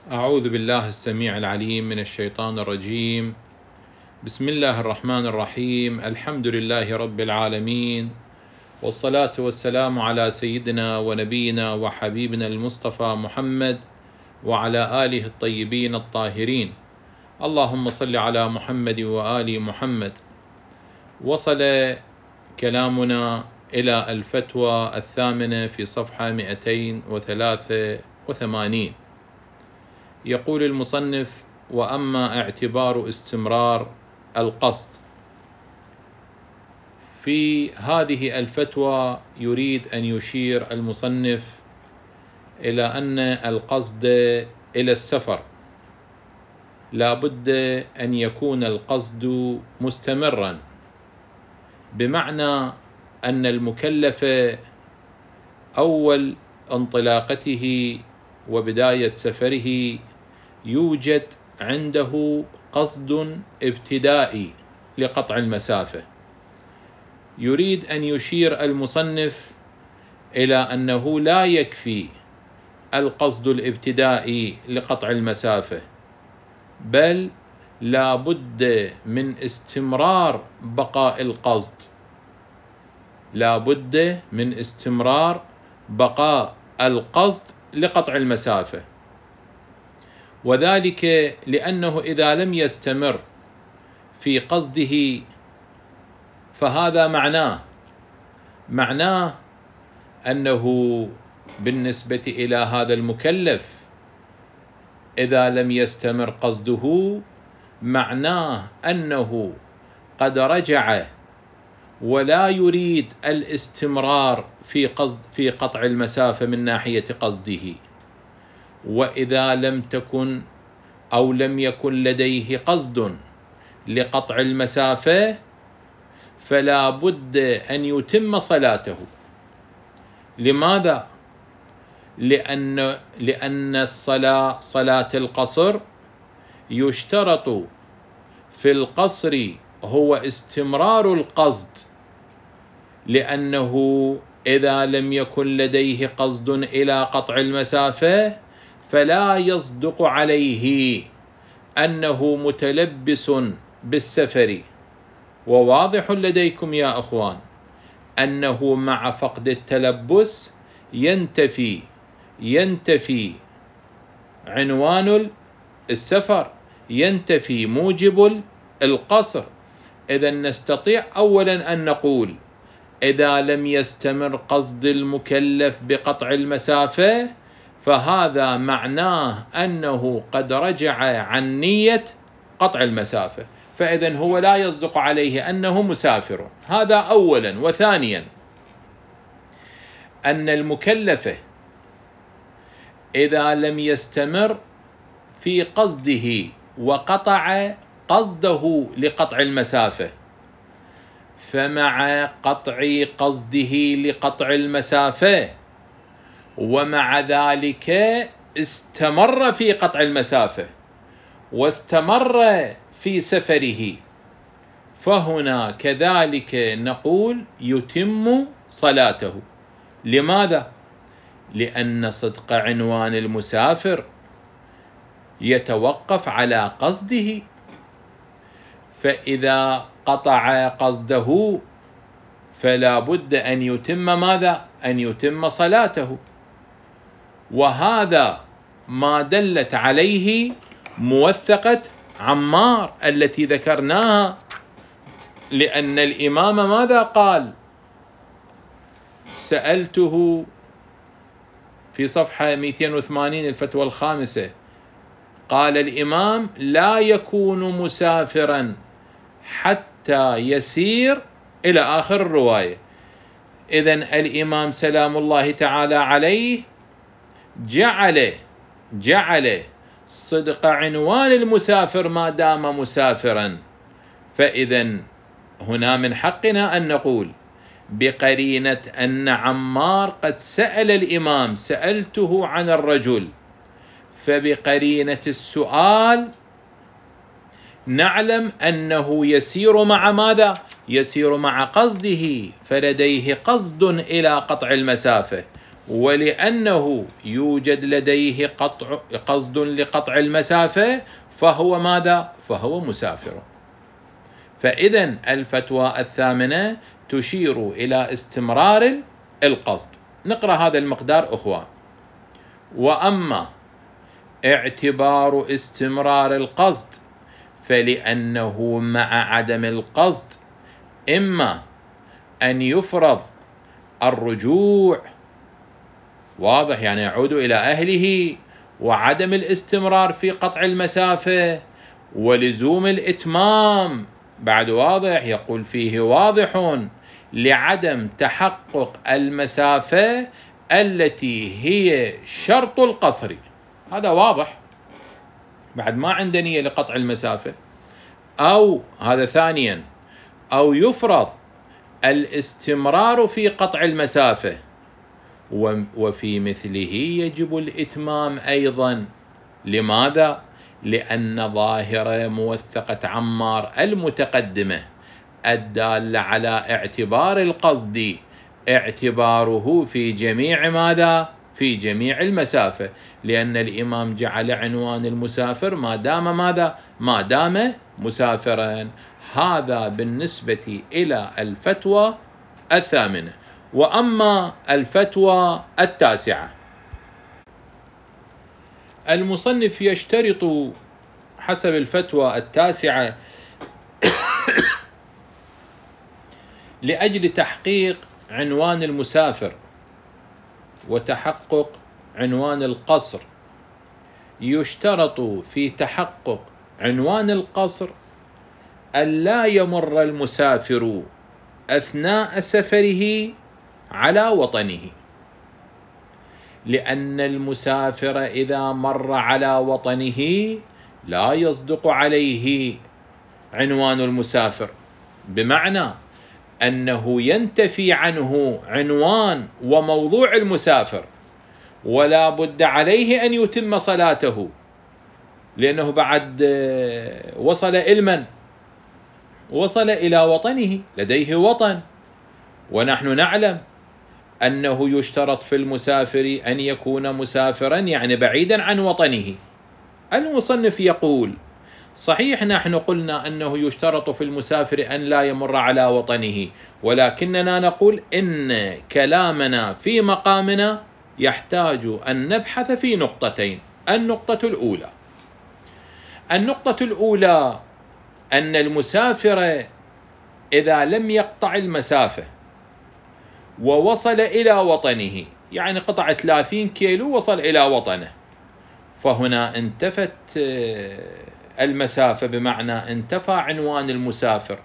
أعوذ بالله السميع العليم من الشيطان الرجيم. بسم الله الرحمن الرحيم. الحمد لله رب العالمين، والصلاة والسلام على سيدنا ونبينا وحبيبنا المصطفى محمد وعلى آله الطيبين الطاهرين. اللهم صل على محمد وآل محمد. وصل كلامنا إلى الفتوى الثامنة في صفحة 283. يقول المصنف: وأما اعتبار استمرار القصد. في هذه الفتوى يريد أن يشير المصنف إلى أن القصد إلى السفر لا بد أن يكون القصد مستمرا، بمعنى أن المكلف أول انطلاقته وبداية سفره يوجد عنده قصد ابتدائي لقطع المسافة. يريد أن يشير المصنف إلى أنه لا يكفي القصد الابتدائي لقطع المسافة، بل لا بد من استمرار بقاء القصد، لا بد من استمرار بقاء القصد لقطع المسافة. وذلك لأنه إذا لم يستمر في قصده فهذا معناه أنه بالنسبة إلى هذا المكلف إذا لم يستمر قصده معناه أنه قد رجع ولا يريد الاستمرار في قطع المسافة من ناحية قصده. وإذا لم يكن لديه قصد لقطع المسافة فلا بد أن يتم صلاته. لماذا؟ لأن صلاة القصر يشترط في القصر هو استمرار القصد، لأنه إذا لم يكن لديه قصد إلى قطع المسافة فلا يصدق عليه أنه متلبس بالسفر. وواضح لديكم يا أخوان أنه مع فقد التلبس ينتفي عنوان السفر، ينتفي موجب القصر. إذا نستطيع أولا أن نقول إذا لم يستمر قصد المكلف بقطع المسافة فهذا معناه أنه قد رجع عن نية قطع المسافة، فإذا هو لا يصدق عليه أنه مسافر. هذا أولا. وثانيا أن المكلف إذا لم يستمر في قصده وقطع قصده لقطع المسافة، فمع قطع قصده لقطع المسافة ومع ذلك استمر في قطع المسافة واستمر في سفره، فهنا كذلك نقول يتم صلاته. لماذا؟ لأن صدق عنوان المسافر يتوقف على قصده، فإذا قطع قصده فلا بد أن يتم ماذا؟ أن يتم صلاته. وهذا ما دلت عليه موثقة عمار التي ذكرناها، لأن الإمام ماذا قال؟ سألته في صفحة 280 الفتوى الخامسة، قال الإمام: لا يكون مسافرا حتى يسير، إلى آخر الرواية. إذن الإمام سلام الله تعالى عليه جعل صدق عنوان المسافر ما دام مسافرا. فإذن هنا من حقنا أن نقول بقرينة أن عمار قد سأل الإمام: سألته عن الرجل، فبقرينة السؤال نعلم أنه يسير مع ماذا؟ يسير مع قصده، فلديه قصد إلى قطع المسافة. ولأنه يوجد لديه قصد لقطع المسافة فهو ماذا؟ فهو مسافر. فإذا الفتوى الثامنة تشير إلى استمرار القصد. نقرأ هذا المقدار أخوان. وأما اعتبار استمرار القصد فلأنه مع عدم القصد إما أن يفرض الرجوع، واضح، يعني يعود إلى أهله، وعدم الاستمرار في قطع المسافة، ولزوم الإتمام بعد واضح، يقول فيه واضح لعدم تحقق المسافة التي هي شرط القصر. هذا واضح، بعد ما عنده نية لقطع المسافة. أو هذا ثانيا، أو يفرض الاستمرار في قطع المسافة، وفي مثله يجب الإتمام أيضا. لماذا؟ لأن ظاهرة موثقة عمار المتقدمة الدالة على اعتبار القصد اعتباره في جميع ماذا؟ في جميع المسافة، لأن الإمام جعل عنوان المسافر ما دام ماذا؟ ما دام مسافرا. هذا بالنسبة إلى الفتوى الثامنة. وأما الفتوى التاسعة، المصنف يشترط حسب الفتوى التاسعة لأجل تحقيق عنوان المسافر وتحقق عنوان القصر، يشترط في تحقق عنوان القصر ألا يمر المسافر أثناء سفره على وطنه، لأن المسافر إذا مر على وطنه لا يصدق عليه عنوان المسافر، بمعنى أنه ينتفي عنه عنوان وموضوع المسافر، ولا بد عليه أن يتم صلاته، لأنه بعد وصل إلى وصل إلى وطنه، لديه وطن، ونحن نعلم أنه يشترط في المسافر أن يكون مسافرا يعني بعيدا عن وطنه. المصنف يقول صحيح نحن قلنا أنه يشترط في المسافر أن لا يمر على وطنه، ولكننا نقول إن كلامنا في مقامنا يحتاج أن نبحث في نقطتين. النقطة الأولى أن المسافر إذا لم يقطع المسافة ووصل إلى وطنه، يعني قطع 30 كيلو وصل إلى وطنه، فهنا انتفت المسافة، بمعنى انتفى عنوان المسافر،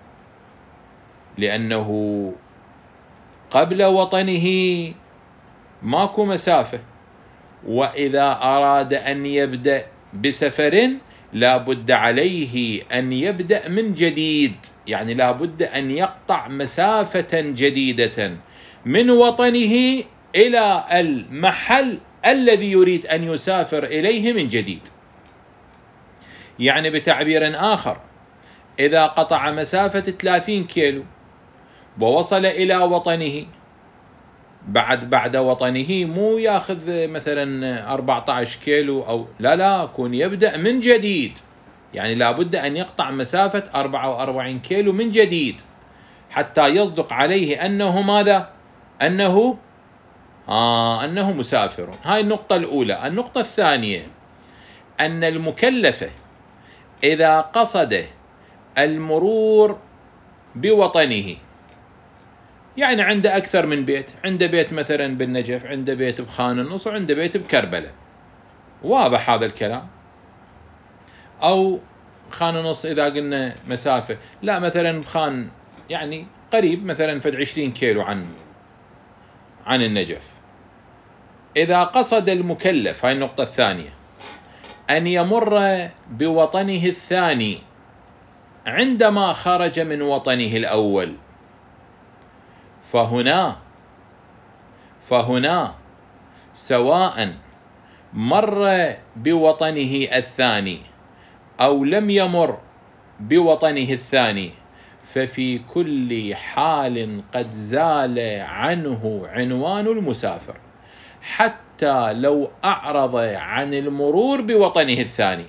لأنه قبل وطنه ماكو مسافة. وإذا أراد أن يبدأ بسفر لا بد عليه أن يبدأ من جديد، يعني لا بد أن يقطع مسافة جديدة من وطنه إلى المحل الذي يريد أن يسافر إليه من جديد. يعني بتعبير آخر، إذا قطع مسافة 30 كيلو ووصل إلى وطنه، بعد وطنه مو ياخذ مثلا 14 كيلو أو لا كون يبدأ من جديد، يعني لابد أن يقطع مسافة 44 كيلو من جديد حتى يصدق عليه أنه ماذا؟ أنه مسافر. هاي النقطة الأولى. النقطة الثانية أن المكلف إذا قصد المرور بوطنه، يعني عنده أكثر من بيت، عنده بيت مثلا بالنجف، عنده بيت بخان النص، وعنده بيت بكربلاء، واضح هذا الكلام، أو خان النص إذا قلنا مسافة، لا مثلا بخان يعني قريب مثلا فد 20 كيلو عن النجف. إذا قصد المكلف، هاي النقطة الثانية، أن يمر بوطنه الثاني عندما خرج من وطنه الأول، فهنا سواء مر بوطنه الثاني أو لم يمر بوطنه الثاني، ففي كل حال قد زال عنه عنوان المسافر. حتى لو أعرض عن المرور بوطنه الثاني،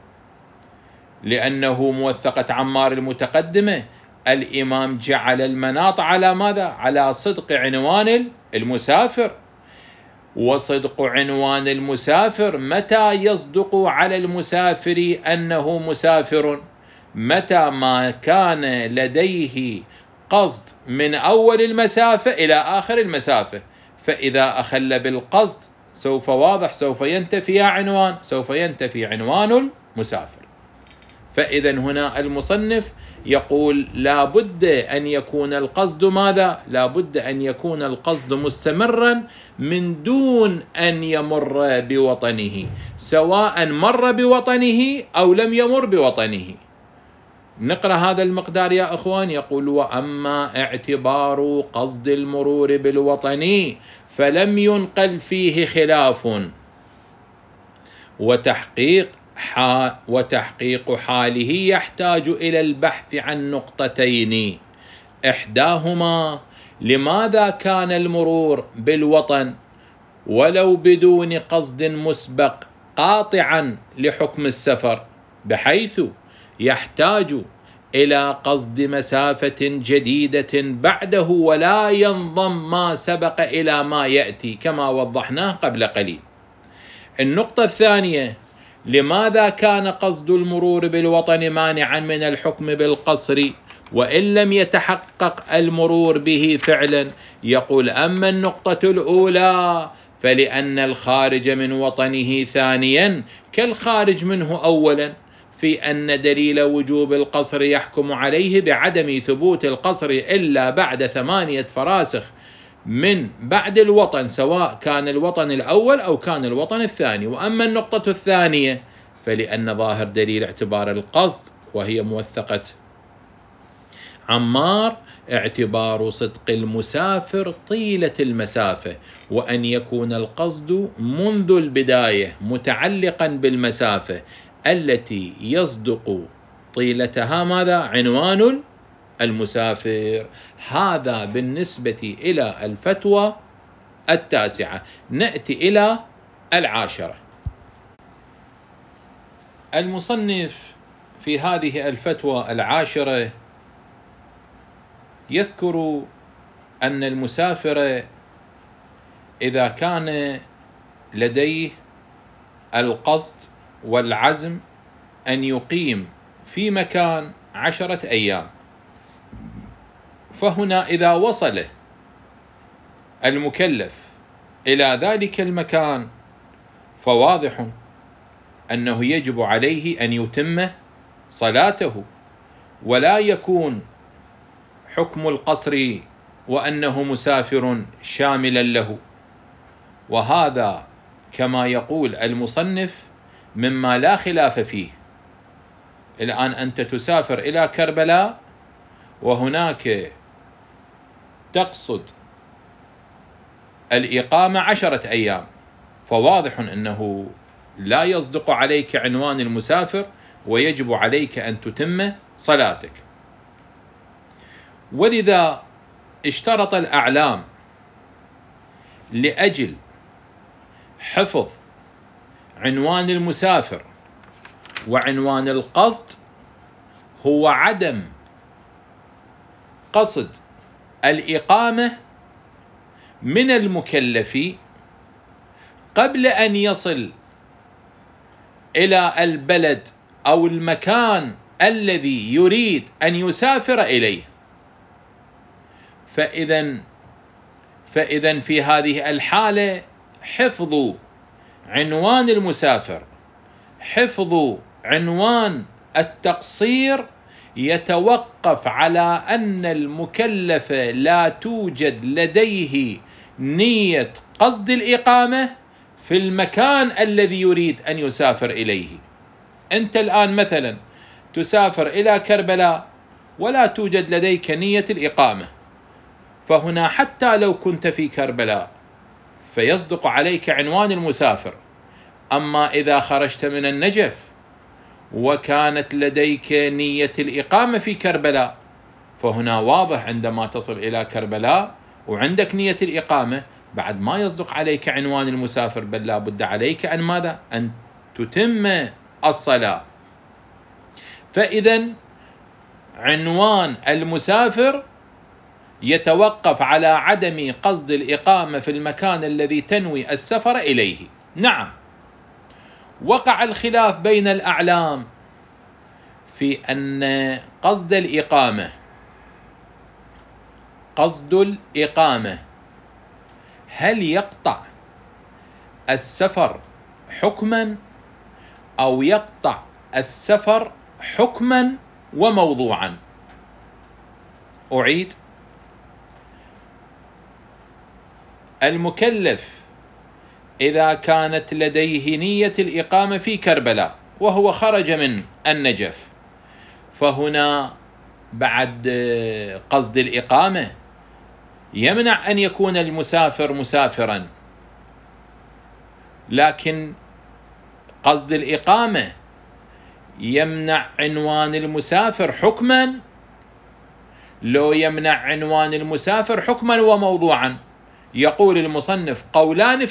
لأنه موثقة عمار المتقدمة الإمام جعل المناط على ماذا؟ على صدق عنوان المسافر. وصدق عنوان المسافر متى يصدق على المسافر أنه مسافر؟ متى ما كان لديه قصد من أول المسافة إلى آخر المسافة. فإذا أخل بالقصد سوف ينتفي عنوان، سوف ينتفي عنوان المسافر. فإذا هنا المصنف يقول لا بد أن يكون القصد ماذا؟ لا بد أن يكون القصد مستمرا من دون أن يمر بوطنه، سواء مر بوطنه أو لم يمر بوطنه. نقرأ هذا المقدار يا أخوان. يقول: وأما اعتبار قصد المرور بالوطن فلم ينقل فيه خلاف، وتحقيق حاله يحتاج إلى البحث عن نقطتين: إحداهما لماذا كان المرور بالوطن ولو بدون قصد مسبق قاطعا لحكم السفر، بحيث يحتاج إلى قصد مسافة جديدة بعده ولا ينضم ما سبق إلى ما يأتي، كما وضحناه قبل قليل. النقطة الثانية: لماذا كان قصد المرور بالوطن مانعا من الحكم بالقصر وإن لم يتحقق المرور به فعلا؟ يقول: أما النقطة الأولى فلأن الخارج من وطنه ثانيا كالخارج منه أولا، في أن دليل وجوب القصر يحكم عليه بعدم ثبوت القصر إلا بعد 8 فراسخ من بعد الوطن، سواء كان الوطن الأول أو كان الوطن الثاني. وأما النقطة الثانية فلأن ظاهر دليل اعتبار القصد، وهي موثقة عمار، اعتبار صدق المسافر طيلة المسافة، وأن يكون القصد منذ البداية متعلقا بالمسافة التي يصدق طيلتها ماذا؟ عنوان المسافر. هذا بالنسبة إلى الفتوى 9. نأتي إلى 10. المصنف في هذه الفتوى 10 يذكر أن المسافر إذا كان لديه القصد والعزم أن يقيم في مكان 10 أيام، فهنا إذا وصل المكلف إلى ذلك المكان فواضح أنه يجب عليه أن يتم صلاته، ولا يكون حكم القصر وأنه مسافر شاملا له. وهذا كما يقول المصنف مما لا خلاف فيه. الآن أنت تسافر إلى كربلاء وهناك تقصد الإقامة 10 أيام، فواضح أنه لا يصدق عليك عنوان المسافر ويجب عليك أن تتم صلاتك. ولذا اشترط الأعلام لأجل حفظ عنوان المسافر وعنوان القصد هو عدم قصد الإقامة من المكلف قبل أن يصل إلى البلد أو المكان الذي يريد أن يسافر إليه. فإذا في هذه الحالة حفظ عنوان المسافر، حفظ عنوان التقصير، يتوقف على أن المكلف لا توجد لديه نية قصد الإقامة في المكان الذي يريد أن يسافر إليه. أنت الآن مثلا تسافر إلى كربلاء ولا توجد لديك نية الإقامة، فهنا حتى لو كنت في كربلاء فيصدق عليك عنوان المسافر. أما إذا خرجت من النجف وكانت لديك نية الإقامة في كربلاء، فهنا واضح عندما تصل إلى كربلاء وعندك نية الإقامة بعد ما يصدق عليك عنوان المسافر، بل لا بد عليك أن ماذا؟ أن تتم الصلاة. فإذا عنوان المسافر يتوقف على عدم قصد الإقامة في المكان الذي تنوي السفر إليه. نعم، وقع الخلاف بين الأعلام في أن قصد الإقامة هل يقطع السفر حكما أو يقطع السفر حكما وموضوعا. أعيد: المكلف إذا كانت لديه نية الإقامة في كربلاء وهو خرج من النجف، فهنا بعد قصد الإقامة يمنع أن يكون المسافر مسافرا، لكن قصد الإقامة يمنع عنوان المسافر حكما، لو يمنع عنوان المسافر حكما وموضوعا. يقول المصنف قولان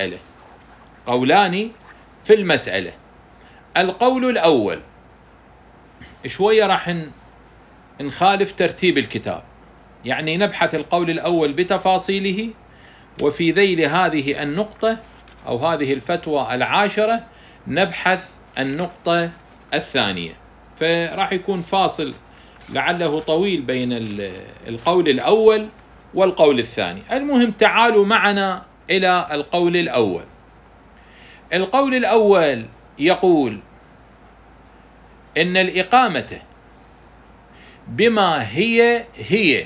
في المسألة. القول الأول، شوية راح نخالف ترتيب الكتاب، يعني نبحث القول الأول بتفاصيله، وفي ذيل هذه النقطة أو هذه الفتوى 10 نبحث النقطة الثانية، فراح يكون فاصل لعله طويل بين القول الأول والقول الثاني. المهم تعالوا معنا إلى القول الأول. القول الأول يقول إن الإقامة بما هي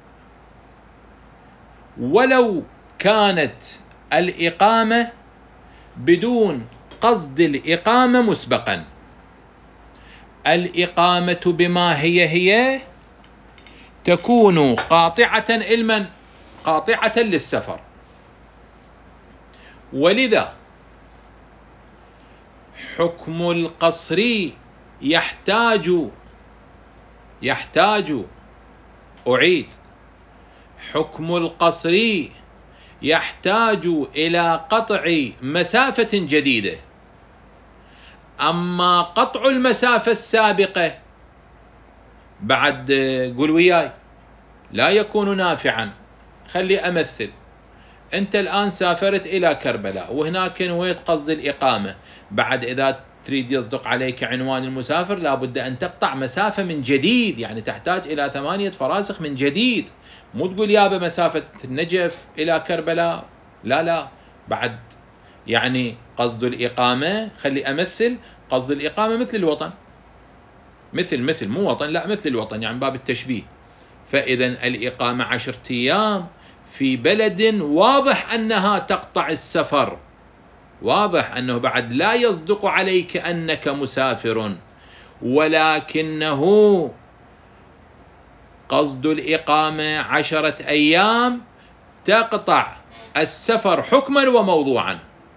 ولو كانت الإقامة بدون قصد الإقامة مسبقا. الإقامة بما هي تكون قاطعة للسفر، ولذا حكم القصر حكم القصر يحتاج إلى قطع مسافة جديدة. أما قطع المسافة السابقة بعد قول وياي لا يكون نافعا. خلي أمثل، أنت الآن سافرت إلى كربلاء وهناك نويت قصد الإقامة، بعد إذا تريد يصدق عليك عنوان المسافر لابد أن تقطع مسافة من جديد، يعني تحتاج إلى 8 فراسخ من جديد. مو تقول يابا مسافة النجف إلى كربلاء، لا بعد يعني قصد الإقامة. خلي أمثل، قصد الإقامة مثل الوطن، مثل مو وطن، لا مثل الوطن، يعني باب التشبيه. فإذا الإقامة 10 أيام في بلد واضح أنها تقطع السفر، واضح أنه بعد لا يصدق عليك أنك مسافر، ولكنه قصد الإقامة 10 أيام تقطع السفر حكما وموضوعا.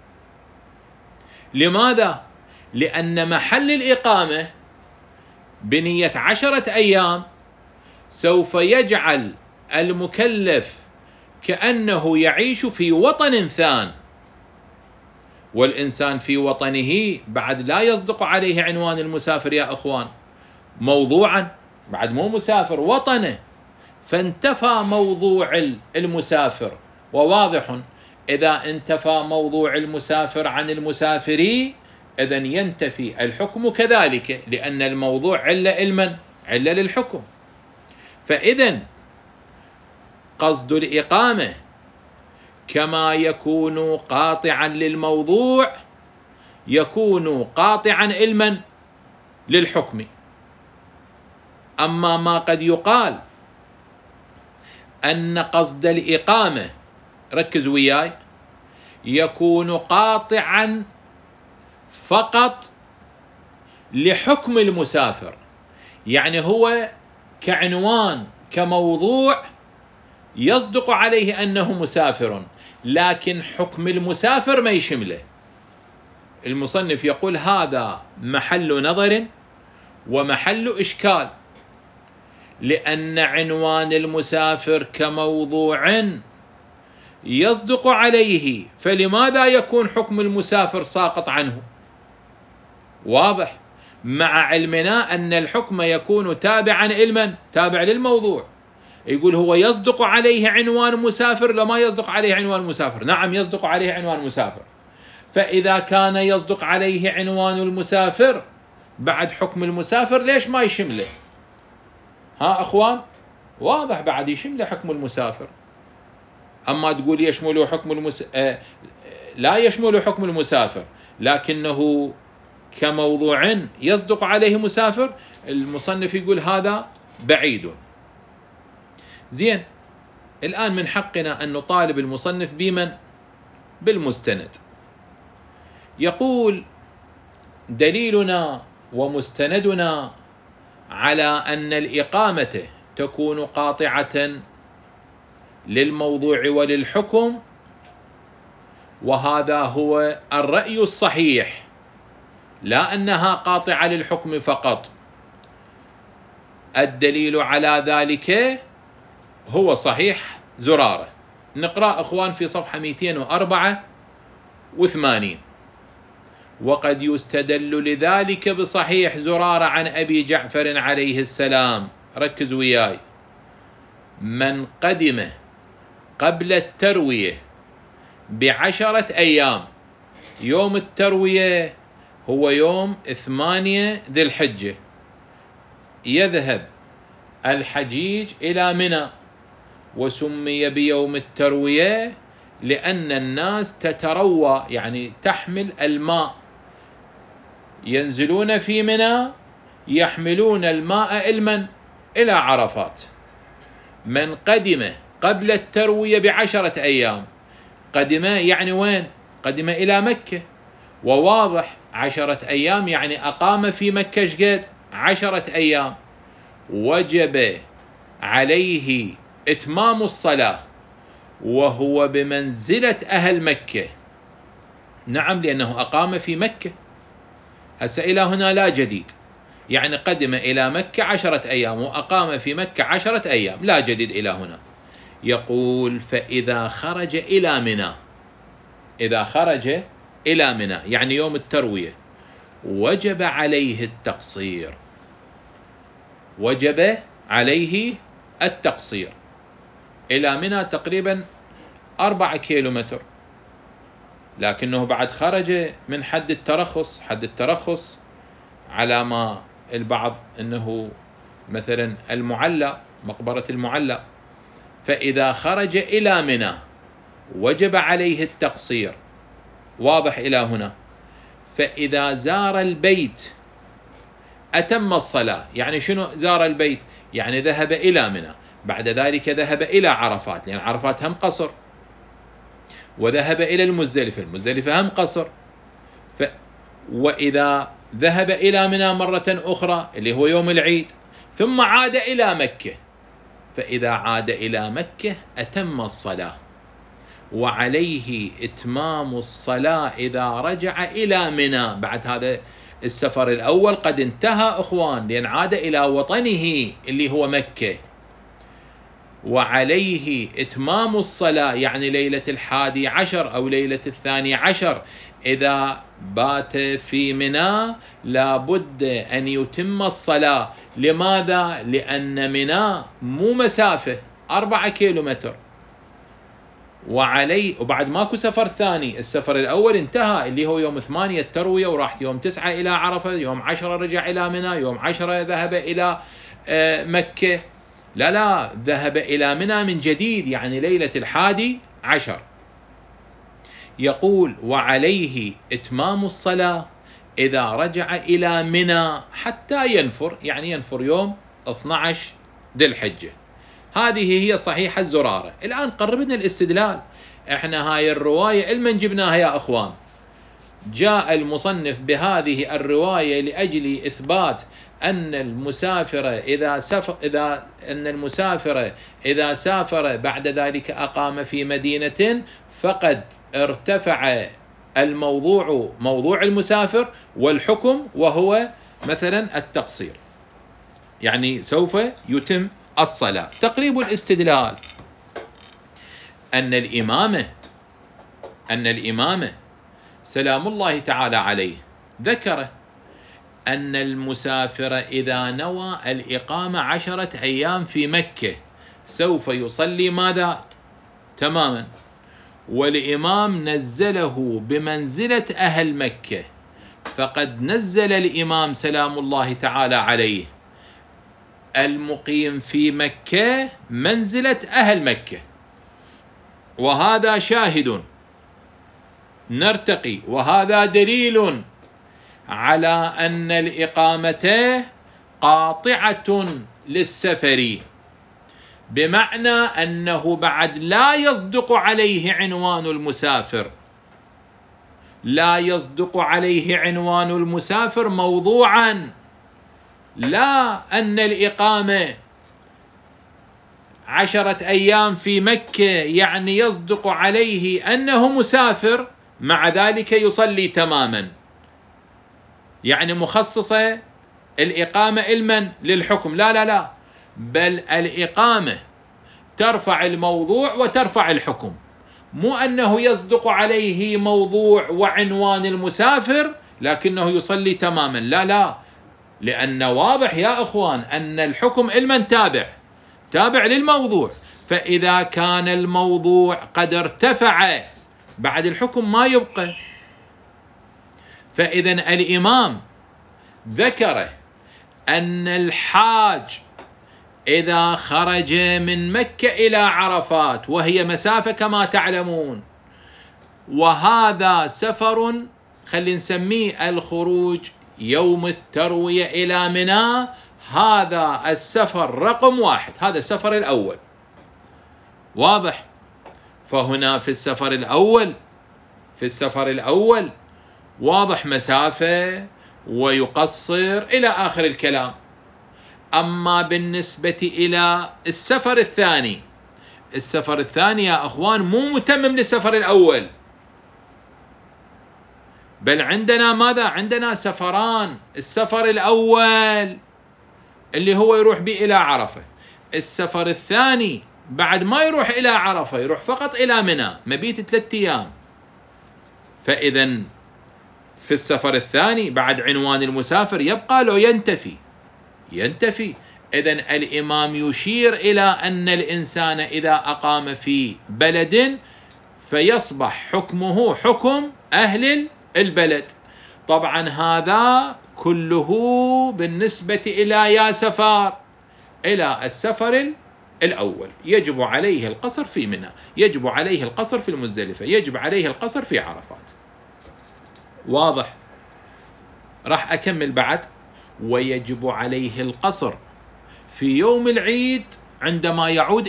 لماذا؟ لأن محل الإقامة بنية 10 أيام سوف يجعل المكلف كأنه يعيش في وطن ثان، والإنسان في وطنه بعد لا يصدق عليه عنوان المسافر يا أخوان، موضوعا بعد مو مسافر، وطنه. فانتفى موضوع المسافر، وواضح إذا انتفى موضوع المسافر عن المسافري إذن ينتفي الحكم كذلك، لأن الموضوع علة للحكم. فإذن قصد الإقامة كما يكون قاطعا للموضوع يكون قاطعا للحكم. أما ما قد يقال أن قصد الإقامة، ركز وياي، يكون قاطعا فقط لحكم المسافر، يعني هو كعنوان كموضوع يصدق عليه أنه مسافر، لكن حكم المسافر ما يشمله. المصنف يقول هذا محل نظر ومحل إشكال، لأن عنوان المسافر كموضوع يصدق عليه، فلماذا يكون حكم المسافر ساقط عنه؟ واضح، مع علمنا أن الحكم يكون تابعا لمن؟ تابع للموضوع. يقول هو يصدق عليه عنوان مسافر لما يصدق عليه عنوان مسافر؟ نعم يصدق عليه عنوان مسافر. فإذا كان يصدق عليه عنوان المسافر بعد حكم المسافر ليش ما يشمله؟ ها أخوان، واضح بعد يشمله حكم المسافر. أما تقول يشمله حكم لا يشمل حكم المسافر، لكنه كموضوع يصدق عليه مسافر، المصنف يقول هذا بعيد. زين، الآن من حقنا أن نطالب المصنف بمن؟ بالمستند. يقول دليلنا ومستندنا على أن الإقامة تكون قاطعة للموضوع وللحكم، وهذا هو الرأي الصحيح، لا أنها قاطعة للحكم فقط. الدليل على ذلك هو صحيح زرارة. نقرأ أخوان في صفحة 284: وقد يستدل لذلك بصحيح زرارة عن أبي جعفر عليه السلام، ركز وياي: من قدم قبل التروية ب10 أيام، يوم التروية هو يوم 8 ذي الحجة، يذهب الحجيج إلى منى، وسمي بيوم التروية لأن الناس تتروى، يعني تحمل الماء، ينزلون في منى يحملون الماء إلى عرفات. من قدم قبل التروية ب10 أيام، قدم يعني وين؟ قدم إلى مكة، وواضح 10 أيام يعني أقام في مكة شقد 10 أيام، وجب عليه إتمام الصلاة وهو بمنزلة أهل مكة. نعم، لأنه أقام في مكة. هسه إلى هنا لا جديد، يعني قدم إلى مكة 10 أيام وأقام في مكة 10 أيام، لا جديد إلى هنا. يقول فإذا خرج إلى منى، إذا خرج إلى منى يعني يوم التروية، وجب عليه التقصير، وجب عليه التقصير. إلى منى تقريبا 4 كيلومتر، لكنه بعد خرج من حد الترخص. حد الترخص على ما البعض أنه مثلا المعلى، مقبرة المعلى. فإذا خرج إلى منى وجب عليه التقصير، واضح إلى هنا. فإذا زار البيت أتم الصلاة. يعني شنو زار البيت؟ يعني ذهب إلى منى، بعد ذلك ذهب إلى عرفات، لأن عرفات هم قصر، وذهب إلى المزدلفة، المزدلفة هم قصر. وإذا ذهب إلى منى مرة أخرى اللي هو يوم العيد، ثم عاد إلى مكة، فإذا عاد إلى مكة أتم الصلاة، وعليه إتمام الصلاة إذا رجع إلى منى. بعد هذا السفر الأول قد انتهى أخوان، لأن عاد إلى وطنه اللي هو مكة. وعليه إتمام الصلاة يعني ليلة 11 أو ليلة 12 إذا بات في منى لابد أن يتم الصلاة. لماذا؟ لأن منى مو مسافة 4 كيلومتر، وبعد ماكو سفر ثاني. السفر الأول انتهى اللي هو يوم 8 التروية، وراح يوم 9 إلى عرفة، يوم 10 رجع إلى منى، يوم 10 ذهب إلى مكة. لا، ذهب إلى منى من جديد، يعني ليلة 11. يقول وعليه إتمام الصلاة إذا رجع إلى منى حتى ينفر، يعني ينفر يوم 12 ذي الحجة. هذه هي صحيحة الزرارة. الآن قربنا الاستدلال. احنا هاي الرواية المن جبناها يا أخوان؟ جاء المصنف بهذه الرواية لأجل إثبات أن المسافر إذا سافر بعد ذلك أقام في مدينة فقد ارتفع الموضوع، موضوع المسافر، والحكم وهو مثلا التقصير، يعني سوف يتم الصلاة. تقريب الاستدلال: أن الإمام سلام الله تعالى عليه ذكر أن المسافر إذا نوى الإقامة 10 أيام في مكة سوف يصلي ماذا؟ تماما. والإمام نزله بمنزلة أهل مكة، فقد نزل الإمام سلام الله تعالى عليه المقيم في مكة منزلة أهل مكة، وهذا شاهد نرتقي، وهذا دليل على أن الإقامة قاطعة للسفر، بمعنى أنه بعد لا يصدق عليه عنوان المسافر، لا يصدق عليه عنوان المسافر موضوعا، لا أن الإقامة 10 أيام في مكة يعني يصدق عليه أنه مسافر، مع ذلك يصلي تماما، يعني مخصصة الإقامة علما للحكم. لا لا لا، بل الإقامة ترفع الموضوع وترفع الحكم، مو أنه يصدق عليه موضوع وعنوان المسافر لكنه يصلي تماما، لا لا، لأن واضح يا أخوان أن الحكم علما تابع للموضوع، فإذا كان الموضوع قد ارتفع بعد الحكم ما يبقى. فإذا الإمام ذكر أن الحاج إذا خرج من مكة إلى عرفات، وهي مسافة كما تعلمون، وهذا سفر خلينا نسميه الخروج يوم التروية إلى منى، هذا السفر رقم 1، هذا السفر الأول، واضح. فهنا في السفر الأول واضح مسافة ويقصر إلى آخر الكلام. أما بالنسبة إلى السفر الثاني يا أخوان مو متمم للسفر الأول، بل عندنا ماذا؟ عندنا سفران. السفر الأول اللي هو يروح به إلى عرفة، السفر الثاني بعد ما يروح إلى عرفة يروح فقط إلى منى مبيت 3 أيام. فإذا في السفر الثاني بعد عنوان المسافر يبقى لو ينتفي. إذن الإمام يشير إلى أن الإنسان إذا أقام في بلد فيصبح حكمه حكم أهل البلد. طبعا هذا كله بالنسبة إلى يا سفار إلى السفر الأول يجب عليه القصر في منى، يجب عليه القصر في المزدلفة، يجب عليه القصر في عرفات. واضح؟ راح أكمل بعد. ويجب عليه القصر في يوم العيد عندما يعود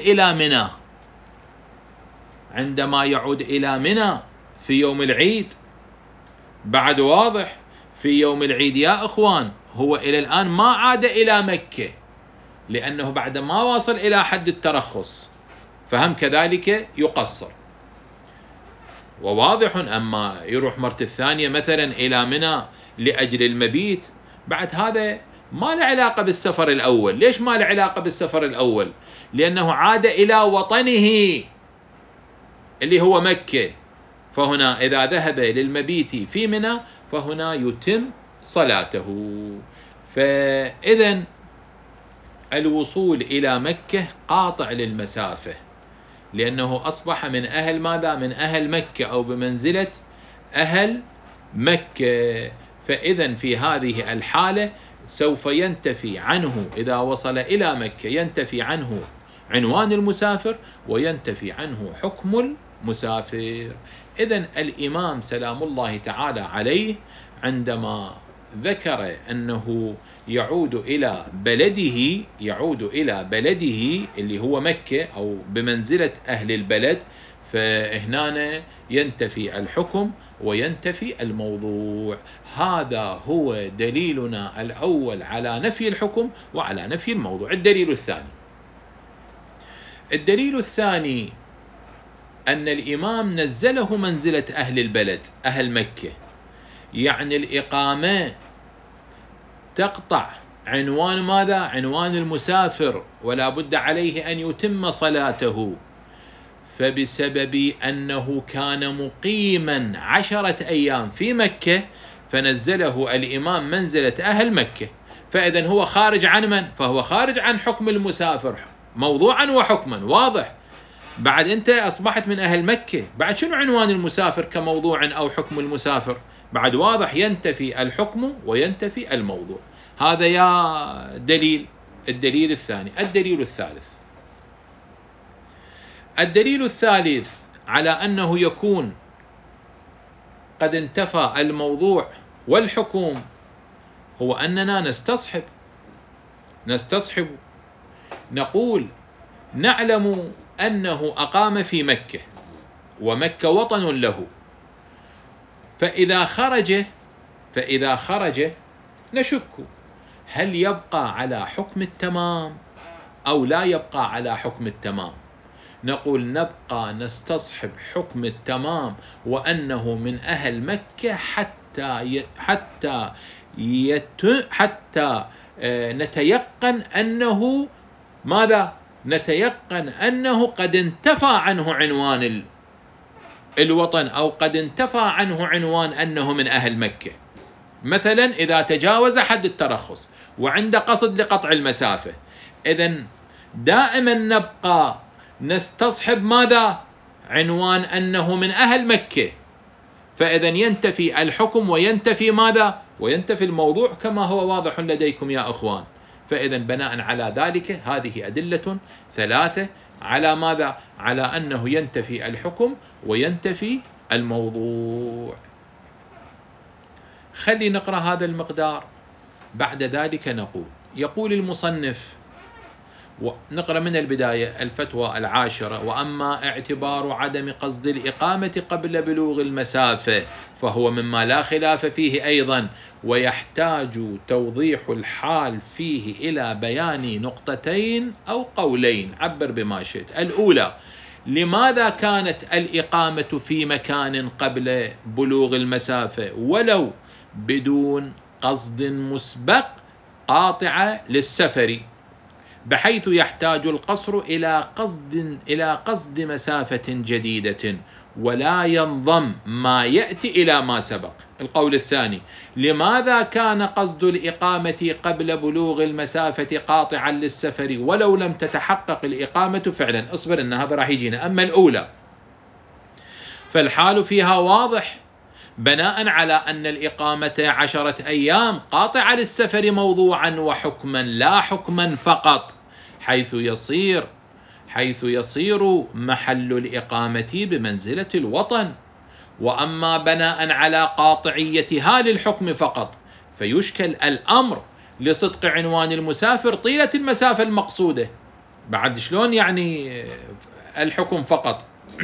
إلى منى في يوم العيد. بعد واضح في يوم العيد يا أخوان هو إلى الآن ما عاد إلى مكة، لأنه بعد ما واصل إلى حد الترخص فهم كذلك يقصر، وواضح. أما يروح مرة الثانية مثلا إلى منى لأجل المبيت، بعد هذا ما له علاقة بالسفر الأول. ليش ما له علاقة بالسفر الأول؟ لأنه عاد إلى وطنه اللي هو مكة، فهنا إذا ذهب للمبيت في منى فهنا يتم صلاته. فإذن الوصول إلى مكة قاطع للمسافة، لأنه أصبح من أهل ماذا؟ من أهل مكة، أو بمنزلة أهل مكة. فإذن في هذه الحالة سوف ينتفي عنه إذا وصل إلى مكة، ينتفي عنه عنوان المسافر وينتفي عنه حكم المسافر. إذن الإمام سلام الله تعالى عليه عندما ذكر أنه يعود إلى بلده اللي هو مكة أو بمنزلة أهل البلد، فهنا ينتفي الحكم وينتفي الموضوع. هذا هو دليلنا الأول على نفي الحكم وعلى نفي الموضوع. الدليل الثاني أن الإمام نزله منزلة أهل البلد أهل مكة، يعني الإقامة تقطع عنوان ماذا؟ عنوان المسافر، ولا بد عليه أن يتم صلاته. فبسبب أنه كان مقيما 10 أيام في مكة فنزله الإمام منزلة أهل مكة، فإذا هو خارج عن من؟ فهو خارج عن حكم المسافر موضوعا وحكما. واضح؟ بعد أنت أصبحت من أهل مكة، بعد شنو عنوان المسافر كموضوع أو حكم المسافر؟ بعد واضح، ينتفي الحكم وينتفي الموضوع. هذا يا دليل. الدليل الثاني. الدليل الثالث على أنه يكون قد انتفى الموضوع والحكم هو أننا نستصحب نقول نعلم أنه أقام في مكة ومكة وطن له، فإذا خرج نشك هل يبقى على حكم التمام أو لا يبقى على حكم التمام. نقول نبقى نستصحب حكم التمام وأنه من أهل مكة حتى نتيقن أنه ماذا؟ نتيقن أنه قد انتفى عنه عنوان الوطن أو قد انتفى عنه عنوان أنه من أهل مكة. مثلا إذا تجاوز حد الترخص وعند قصد لقطع المسافة، إذن دائما نبقى نستصحب ماذا؟ عنوان أنه من أهل مكة، فإذن ينتفي الحكم وينتفي ماذا؟ وينتفي الموضوع كما هو واضح لديكم يا أخوان. فإذن بناء على ذلك هذه أدلة 3 على ماذا؟ على أنه ينتفي الحكم وينتفي الموضوع. خلي نقرأ هذا المقدار، بعد ذلك يقول المصنف، نقرأ من البداية. الفتوى 10: وأما اعتبار عدم قصد الإقامة قبل بلوغ المسافة فهو مما لا خلاف فيه أيضا، ويحتاج توضيح الحال فيه إلى بيان نقطتين أو قولين، عبر بما شئت. الأولى: لماذا كانت الإقامة في مكان قبل بلوغ المسافة ولو بدون قصد مسبق قاطع للسفر، بحيث يحتاج القصر إلى قصد مسافة جديدة ولا ينضم ما يأتي إلى ما سبق. القول الثاني: لماذا كان قصد الإقامة قبل بلوغ المسافة قاطعا للسفر ولو لم تتحقق الإقامة فعلا؟ اصبر إن هذا راح يجينا. أما الأولى فالحال فيها واضح بناء على أن الإقامة 10 أيام قاطعة للسفر موضوعا وحكما، لا حكما فقط، حيث يصير محل الإقامة بمنزلة الوطن. وأما بناء على قاطعيتها للحكم فقط فيشكل الأمر لصدق عنوان المسافر طيلة المسافة المقصودة. بعد شلون يعني الحكم فقط؟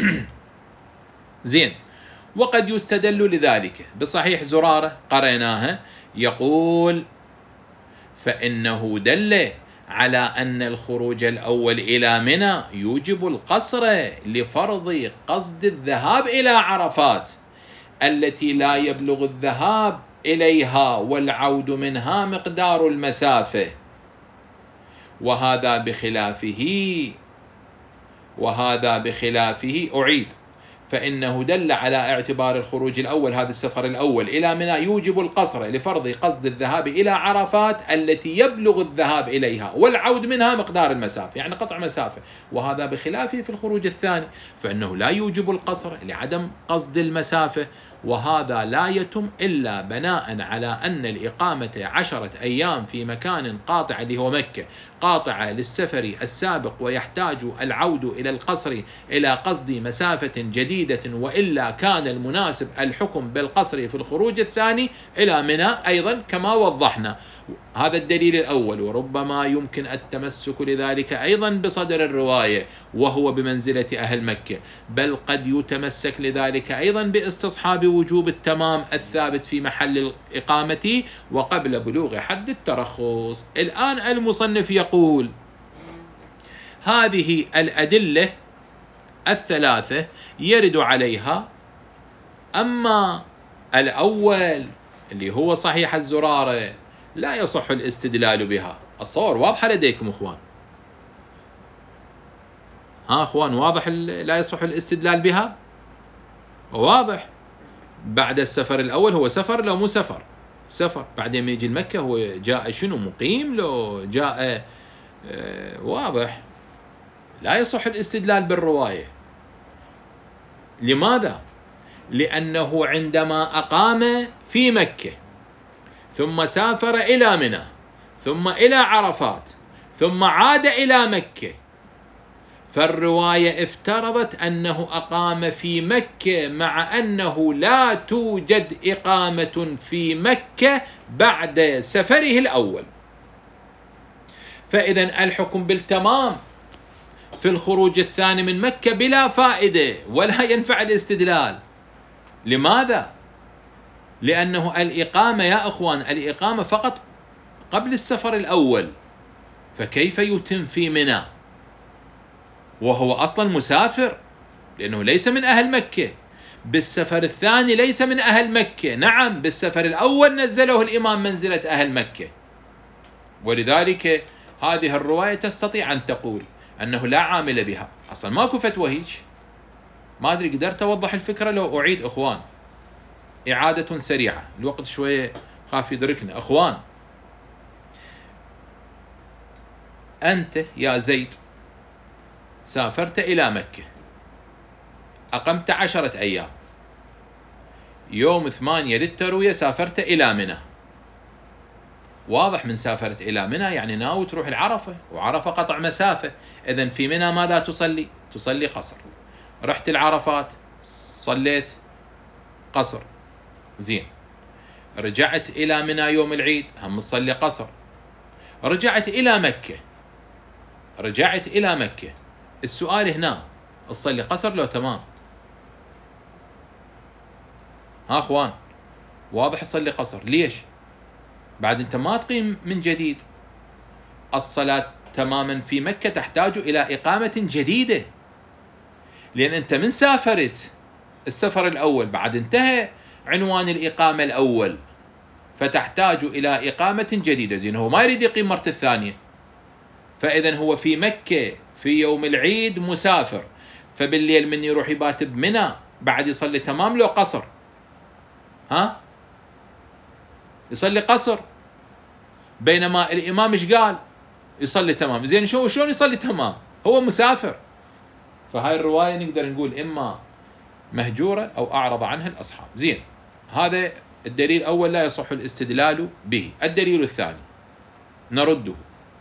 زين. وقد يستدل لذلك بصحيح زرارة قرأناها، يقول: فإنه دل على أن الخروج الأول إلى منى يوجب القصر لفرض قصد الذهاب إلى عرفات التي لا يبلغ الذهاب إليها والعود منها مقدار المسافة، وهذا بخلافه أعيد. فإنه دل على اعتبار الخروج الأول، هذا السفر الأول إلى منى، يوجب القصر لفرض قصد الذهاب إلى عرفات التي يبلغ الذهاب إليها والعود منها مقدار المسافة، يعني قطع مسافة. وهذا بخلافه في الخروج الثاني، فإنه لا يوجب القصر لعدم قصد المسافة، وهذا لا يتم إلا بناء على أن الإقامة 10 أيام في مكان قاطع اللي هو مكة قاطعة للسفر السابق، ويحتاج العود إلى القصر إلى قصد مسافة جديدة، وإلا كان المناسب الحكم بالقصر في الخروج الثاني إلى منى أيضا كما وضحنا. هذا الدليل الأول. وربما يمكن التمسك لذلك أيضا بصدر الرواية وهو بمنزلة أهل مكة، بل قد يتمسك لذلك أيضا باستصحاب وجوب التمام الثابت في محل الإقامة وقبل بلوغ حد الترخص. الآن المصنف يقول: هذه الأدلة 3 يرد عليها. أما الأول اللي هو صحيح الزرارة لا يصح الاستدلال بها. الصور واضحة لديكم أخوان. ها أخوان واضح لا يصح الاستدلال بها؟ واضح. بعد السفر الأول هو سفر لو مو سفر؟ سفر. بعدين يجي المكة هو جاء شنو مقيم لو جاء واضح. لا يصح الاستدلال بالرواية. لماذا؟ لأنه عندما أقام في مكة ثم سافر إلى منى ثم إلى عرفات ثم عاد إلى مكة، فالرواية افترضت أنه أقام في مكة مع أنه لا توجد إقامة في مكة بعد سفره الأول. فإذا الحكم بالتمام في الخروج الثاني من مكة بلا فائدة ولا ينفع الاستدلال. لماذا؟ لأنه الإقامة يا أخوان، الإقامة فقط قبل السفر الأول، فكيف يتم في منى وهو أصلا مسافر؟ لأنه ليس من أهل مكة. بالسفر الثاني ليس من أهل مكة. نعم بالسفر الأول نزله الإمام منزلة أهل مكة. ولذلك هذه الرواية تستطيع أن تقول أنه لا عامل بها، أصلا ماكو فتوى هيك. ما أدري قدرت أوضح الفكرة لو أعيد أخوان إعادة سريعة، الوقت شوية خاف يدركنا. أخوان، أنت يا زيد سافرت إلى مكة، أقمت 10 أيام، يوم 8 للتروية سافرت إلى منى. واضح، من سافرت إلى منى يعني ناوي تروح العرفة، وعرفة قطع مسافة. إذن في منى ماذا تصلي؟ تصلي قصر. رحت العرفات صليت قصر، زين. رجعت إلى منى يوم العيد هم تصلي قصر. رجعت إلى مكة، السؤال هنا تصلي قصر لو تمام؟ ها أخوان واضح، تصلي قصر. ليش؟ بعد أنت ما تقيم من جديد. الصلاة تماما في مكة تحتاج إلى إقامة جديدة، لأن أنت من سافرت السفر الأول بعد انتهى عنوان الإقامة الأول، فتحتاج إلى إقامة جديدة. زين هو ما يريد يقيم مرة الثانية، فإذا هو في مكة في يوم العيد مسافر، فبالليل من يروح يبات بمنى بعد يصلي تمام لو قصر؟ ها يصلي قصر، بينما الإمام ايش قال؟ يصلي تمام. زين شلون يصلي تمام؟ هو مسافر. فهاي الرواية نقدر نقول إما مهجورة أو أعرض عنها الأصحاب. زين، هذا الدليل الأول لا يصح الاستدلال به. الدليل الثاني نرده،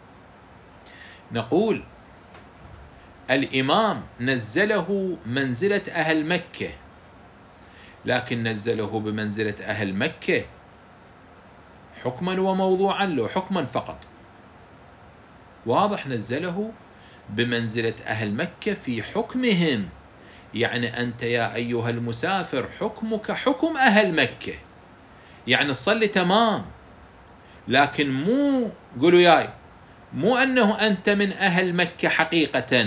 نقول الإمام نزله منزلة أهل مكة، لكن نزله بمنزلة أهل مكة حكما وموضوعا، له حكما فقط. واضح، نزله بمنزلة أهل مكة في حكمهم، يعني أنت يا أيها المسافر حكمك حكم أهل مكة، يعني تصلي تمام، لكن مو قولوا ياي مو أنه أنت من أهل مكة حقيقة.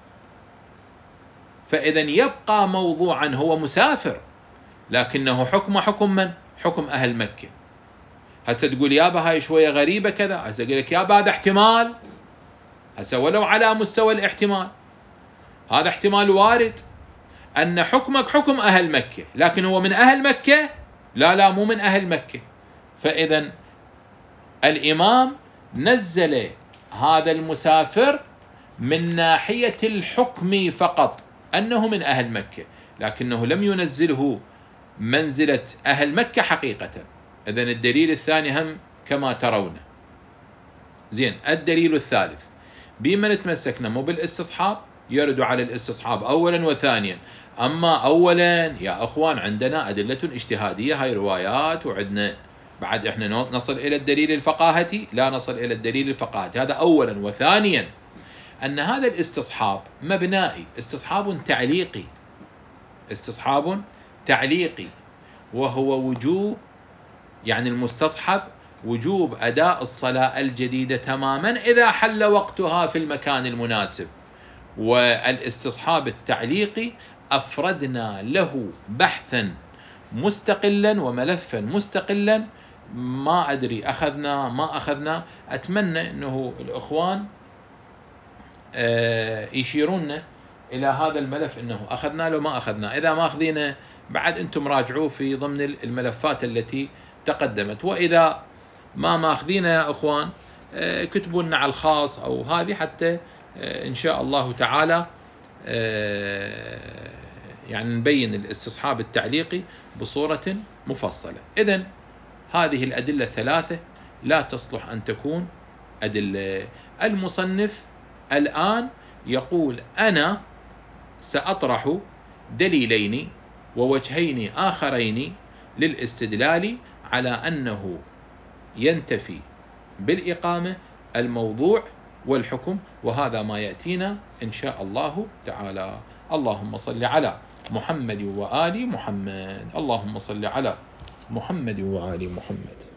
فإذا يبقى موضوعا، هو مسافر لكنه حكم حكم من؟ حكم أهل مكة. هسه تقول يابا هاي شوية غريبة كذا، هسه أقول لك يابا هذا احتمال، هسه ولو على مستوى الاحتمال هذا احتمال وارد، أن حكمك حكم أهل مكة لكن هو من أهل مكة؟ لا مو من أهل مكة. فإذا الإمام نزل هذا المسافر من ناحية الحكم فقط أنه من أهل مكة، لكنه لم ينزله منزلة أهل مكة حقيقة. إذن الدليل الثاني هم كما ترون. زين، الدليل الثالث بما نتمسكنا مو بالاستصحاب، يرد على الاستصحاب أولا وثانيا. أما أولا يا أخوان عندنا أدلة اجتهادية، هاي روايات، وعندنا بعد إحنا نصل إلى الدليل الفقاهتي، لا نصل إلى الدليل الفقاهتي. هذا أولا. وثانيا أن هذا الاستصحاب مبنائي، استصحاب تعليقي، وهو وجوب، يعني المستصحب وجوب أداء الصلاة الجديدة تماما إذا حل وقتها في المكان المناسب. والاستصحاب التعليقي أفردنا له بحثا مستقلا وملفا مستقلا، ما أدري أخذنا ما أخذنا. أتمنى أنه الإخوان يشيرون إلى هذا الملف إنه أخذنا له ما أخذنا. إذا ما أخذينه بعد أنتم راجعوه في ضمن الملفات التي تقدمت، وإذا ما ماخذينه يا أخوان كتبوا لنا على الخاص أو هذه، حتى إن شاء الله تعالى يعني نبين الاستصحاب التعليقي بصورة مفصلة. إذن هذه الأدلة الثلاثة لا تصلح أن تكون أدلة. المصنف الآن يقول أنا سأطرح دليلين ووجهين آخرين للاستدلال على أنه ينتفي بالإقامة الموضوع والحكم، وهذا ما يأتينا إن شاء الله تعالى. اللهم صل على محمد وآل محمد. اللهم صل على محمد وآل محمد.